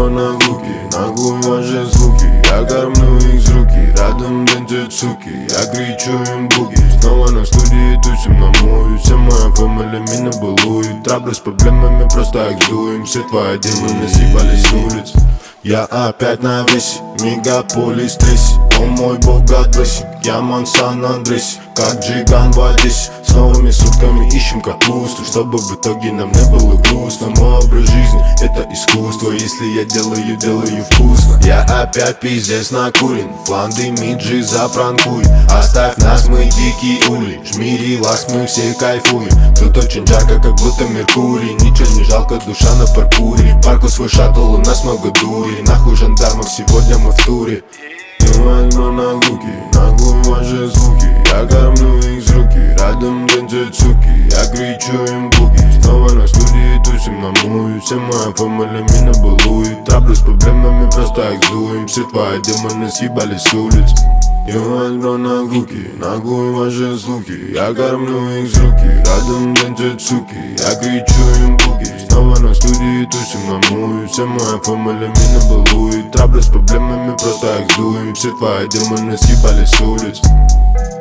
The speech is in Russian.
бро наглухи, наглую ваши звуки. Я кормлю их с руки, рядом танцуют суки. Я кричу им буги, снова на студии тусим на мою. Вся моя фамилия меня балует. Траблы с проблемами, просто их сдуем. Все твои демоны съебались с улиц. Я опять на весе, мегаполис стрессе. О мой бог, God bless you. Я Сан Андрес, как Джиган в Одессе. С новыми сутками ищем капусту, чтобы в итоге нам не было грустно. Мой образ жизни — это искусство. Если я делаю вкусно. Я опять пиздец накурен, план дымиджи запранкуй. Оставь нас, мы дикие ули. Жми релакс, мы все кайфуем. Тут очень жарко, как будто Меркурий. Ничего не жалко, душа на паркуре. Парку свой шаттл, у нас много дури. Нахуй жандармов, сегодня мы в туре. Я возьму наглухи, наглую ваши звуки. Я кормлю их с руки, рядом танцуют суки. Я кричу им буги, снова на студии тусим на мою. Вся моя фамилия меня балует. Траблю с проблемами, просто их сдуем. Все твои демоны съебались с улиц. Я возьму наглухи, наглую ваши звуки. Я кормлю их с руки, рядом танцуют суки. Я кричу им буги, снова на студии тусим на мою. Вся моя фамилия меня балует. Траблю с проблемами, просто их сдуем. Все твои демоны съебались с улиц.